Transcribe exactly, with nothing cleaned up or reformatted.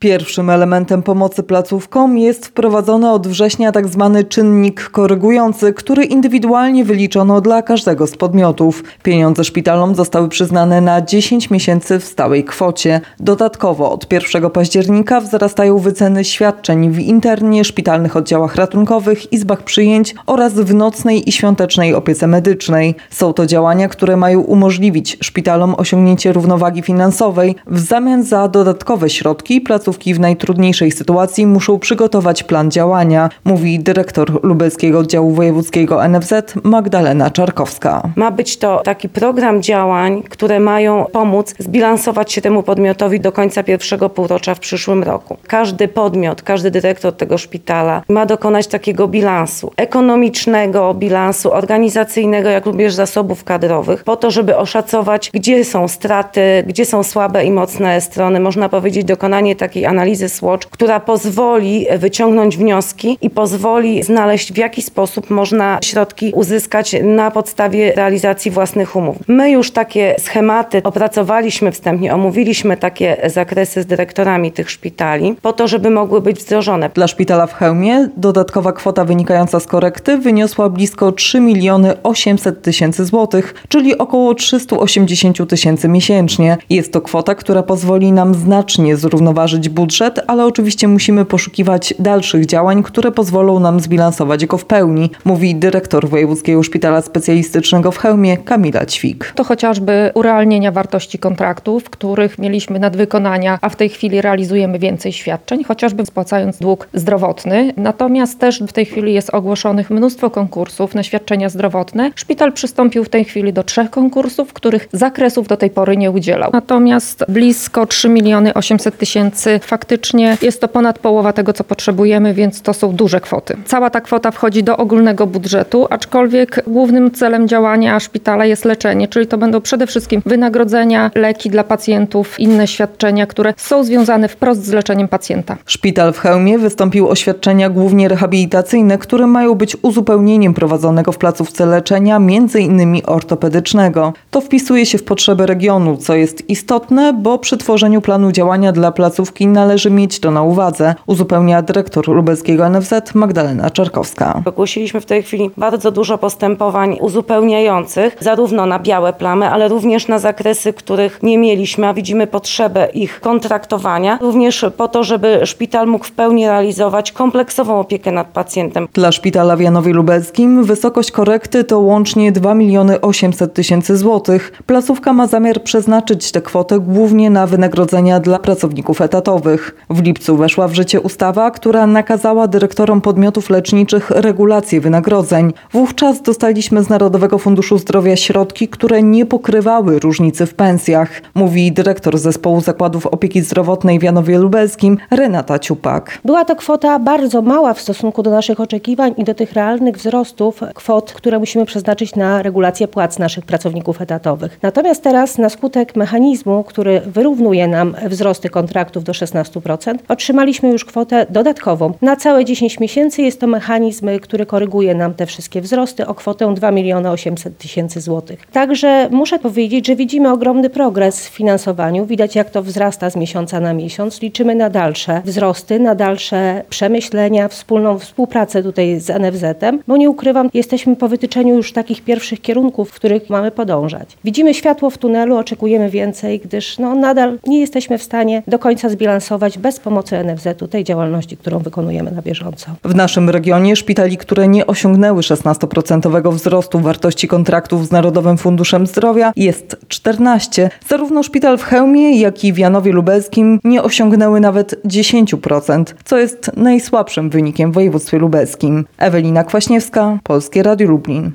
Pierwszym elementem pomocy placówkom jest wprowadzony od września tzw. czynnik korygujący, który indywidualnie wyliczono dla każdego z podmiotów. Pieniądze szpitalom zostały przyznane na dziesięć miesięcy w stałej kwocie. Dodatkowo od pierwszego października wzrastają wyceny świadczeń w internie, szpitalnych oddziałach ratunkowych, izbach przyjęć oraz w nocnej i świątecznej opiece medycznej. Są to działania, które mają umożliwić szpitalom osiągnięcie równowagi finansowej. W zamian za dodatkowe środki placówki w najtrudniejszej sytuacji muszą przygotować plan działania, mówi dyrektor lubelskiego oddziału wojewódzkiego N F Z Magdalena Czarkowska. Ma być to taki program działań, które mają pomóc zbilansować się temu podmiotowi do końca pierwszego półrocza w przyszłym roku. Każdy podmiot, każdy dyrektor tego szpitala ma dokonać takiego bilansu ekonomicznego, bilansu organizacyjnego, jak również zasobów kadrowych, po to, żeby oszacować, gdzie są straty, gdzie są słabe i mocne strony. Można powiedzieć, dokonanie takiej analizy SWOT, która pozwoli wyciągnąć wnioski i pozwoli znaleźć, w jaki sposób można środki uzyskać na podstawie realizacji własnych umów. My już takie schematy opracowaliśmy wstępnie, omówiliśmy takie zakresy z dyrektorami tych szpitali, po to, żeby mogły być wdrożone. Dla szpitala w Chełmie dodatkowa kwota wynikająca z korekty wyniosła blisko trzy miliony osiemset tysięcy złotych, czyli około trzysta osiemdziesiąt tysięcy miesięcznie. Jest to kwota, która pozwoli nam znacznie zrównoważyć budżet, ale oczywiście musimy poszukiwać dalszych działań, które pozwolą nam zbilansować go w pełni, mówi dyrektor Wojewódzkiego Szpitala Specjalistycznego w Chełmie Kamila Ćwik. To chociażby urealnienia wartości kontraktów, których mieliśmy nadwykonania, a w tej chwili realizujemy więcej świadczeń, chociażby spłacając dług zdrowotny. Natomiast też w tej chwili jest ogłoszonych mnóstwo konkursów na świadczenia zdrowotne. Szpital przystąpił w tej chwili do trzech konkursów, których zakresów do tej pory nie udzielał. Natomiast blisko trzy miliony osiemset tysięcy faktycznie jest to ponad połowa tego, co potrzebujemy, więc to są duże kwoty. Cała ta kwota wchodzi do ogólnego budżetu, aczkolwiek głównym celem działania szpitala jest leczenie, czyli to będą przede wszystkim wynagrodzenia, leki dla pacjentów, inne świadczenia, które są związane wprost z leczeniem pacjenta. Szpital w Chełmie wystąpił o świadczenia głównie rehabilitacyjne, które mają być uzupełnieniem prowadzonego w placówce leczenia, między innymi ortopedycznego. To wpisuje się w potrzeby regionu, co jest istotne, bo przy tworzeniu planu działania dla placówki należy mieć to na uwadze, uzupełnia dyrektor lubelskiego N F Z Magdalena Czarkowska. Ogłosiliśmy w tej chwili bardzo dużo postępowań uzupełniających, zarówno na białe plamy, ale również na zakresy, których nie mieliśmy, a widzimy potrzebę ich kontraktowania, również po to, żeby szpital mógł w pełni realizować kompleksową opiekę nad pacjentem. Dla szpitala w Janowie Lubelskim wysokość korekty to łącznie dwa miliony osiemset tysięcy złotych. Placówka ma zamiar przeznaczyć tę kwotę głównie na wynagrodzenia dla pracowników etatowych. W lipcu weszła w życie ustawa, która nakazała dyrektorom podmiotów leczniczych regulację wynagrodzeń. Wówczas dostaliśmy z Narodowego Funduszu Zdrowia środki, które nie pokrywały różnicy w pensjach, mówi dyrektor Zespołu Zakładów Opieki Zdrowotnej w Janowie Lubelskim Renata Ciupak. Była to kwota bardzo mała w stosunku do naszych oczekiwań i do tych realnych wzrostów kwot, które musimy przeznaczyć na regulację płac naszych pracowników etatowych. Natomiast teraz na skutek mechanizmu, który wyrównuje nam wzrosty kontraktów do szesnastu procent, otrzymaliśmy już kwotę dodatkową. Na całe dziesięć miesięcy jest to mechanizm, który koryguje nam te wszystkie wzrosty o kwotę dwa miliony osiemset tysięcy złotych. Także muszę powiedzieć, że widzimy ogromny progres w finansowaniu. Widać, jak to wzrasta z miesiąca na miesiąc. Liczymy na dalsze wzrosty, na dalsze przemyślenia, wspólną współpracę tutaj z N F Z-em, bo nie ukrywam, jesteśmy po wytyczeniu już takich pierwszych kierunków, w których mamy podążać. Widzimy światło w tunelu, oczekujemy więcej, gdyż no, nadal nie jesteśmy w stanie do końca zbilansować bez pomocy N F Z-u tej działalności, którą wykonujemy na bieżąco. W naszym regionie szpitali, które nie osiągnęły szesnastoprocentowego wzrostu wartości kontraktów z Narodowym Funduszem Zdrowia, jest czternaście. Zarówno szpital w Chełmie, jak i w Janowie Lubelskim nie osiągnęły nawet dziesięć procent, co jest najsłabszym wynikiem w województwie lubelskim. Ewelina Kwaśniewska, Polskie Radio Lublin.